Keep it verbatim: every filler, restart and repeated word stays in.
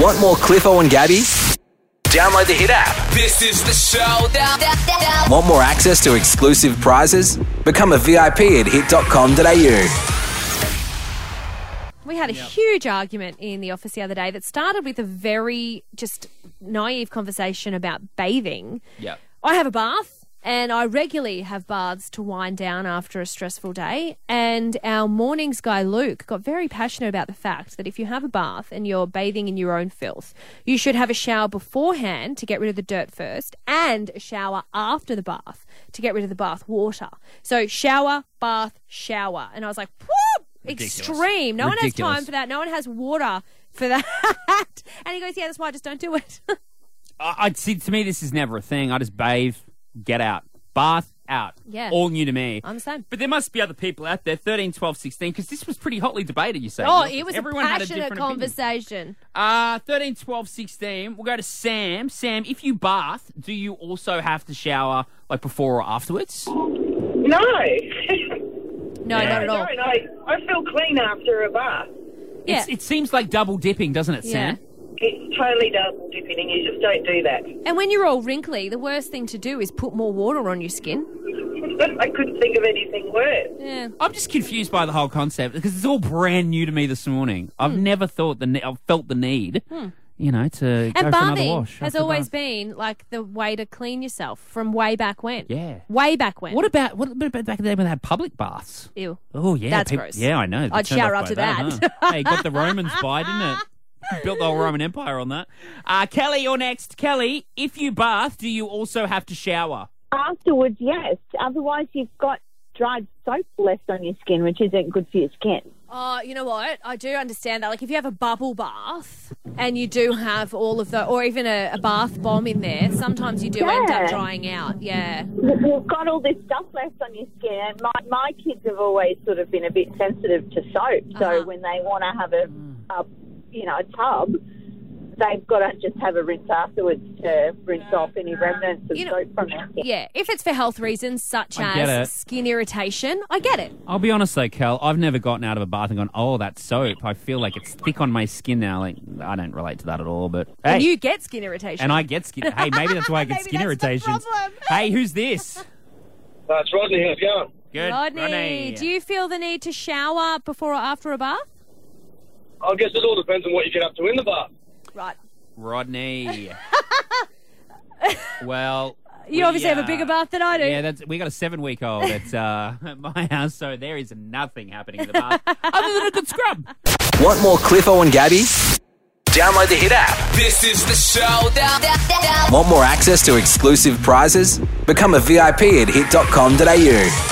Want more Cliffo and Gabby? Download the Hit app. This is the show. Want more access to exclusive prizes? Become a V I P at hit dot com dot a u. We had a yep. huge argument in the office the other day that started with a very just naive conversation about bathing. Yep. I have a bath and I regularly have baths to wind down after a stressful day. And our mornings guy, Luke, got very passionate about the fact that if you have a bath and you're bathing in your own filth, you should have a shower beforehand to get rid of the dirt first and a shower after the bath to get rid of the bath water. So shower, bath, shower. And I was like, whoop! Ridiculous. Extreme. No Ridiculous. one has time for that. No one has water for that. And he goes, yeah, that's why I just don't do it. I, I'd see, to me, this is never a thing. I just bathe, get out. Bath, out. Yeah. All new to me. I'm the same. But there must be other people out there, thirteen, twelve, sixteen, because this was pretty hotly debated, you say. Oh, it was Everyone a had passionate a different conversation. Uh, thirteen, twelve, sixteen. We'll go to Sam. Sam, if you bath, do you also have to shower like before or afterwards? No. No, Yeah. not at all. I, don't. I, I feel clean after a bath. Yeah. It's, it seems like double dipping, doesn't it, Sam? It's totally double dipping, and you just don't do that. And when you're all wrinkly, the worst thing to do is put more water on your skin. I couldn't think of anything worse. Yeah. I'm just confused by the whole concept because it's all brand new to me this morning. I've Hmm. never thought the ne- I've felt the need, you know, to go And for another bathing wash. has after always bath. been like the way to clean yourself from way back when. Yeah. Way back when. What about what about back in the day when they had public baths? Ew. Oh yeah, That's peop- gross. Yeah, I know. I'd Turned shower off up to by that. huh? Hey, got the Romans by, didn't it? Built the whole Roman Empire on that. Uh, Kelly, you're next. Kelly, if you bath, do you also have to shower? Afterwards, yes. Otherwise, you've got dried soap left on your skin, which isn't good for your skin. Oh, you know what? I do understand that. Like if you have a bubble bath and you do have all of the, or even a, a bath bomb in there, sometimes you do end up Yeah. drying out. Yeah. You've got all this stuff left on your skin, and my, my kids have always sort of been a bit sensitive to soap. So Uh-huh. when they want to have a, a, you know, a tub, they've got to just have a rinse afterwards to rinse off any remnants of You know- soap from their skin. Yeah. If it's for health reasons such I get as it. skin irritation, I get it. I'll be honest though, Kel, I've never gotten out of a bath and gone, oh, that soap. I feel like it's thick on my skin now. Like I don't relate to that at all, but hey. And you get skin irritation. And I get skin. Hey, maybe that's why I get Maybe skin that's the irritations. problem. Hey, who's this? Uh, it's Rodney. How's it going? Good, Rodney, do you feel the need to shower before or after a bath? I guess it all depends on what you get up to in the bath. Right. Rodney. Well, You we, obviously have a uh, bigger bath than I do. Yeah, that's we got a seven-week-old at, uh, at my house, so there is nothing happening in the bath other than a good scrub. Want more Cliffo and Gabby? Download the Hit app. This is the show. Want more access to exclusive prizes? Become a V I P at hit dot com dot a u.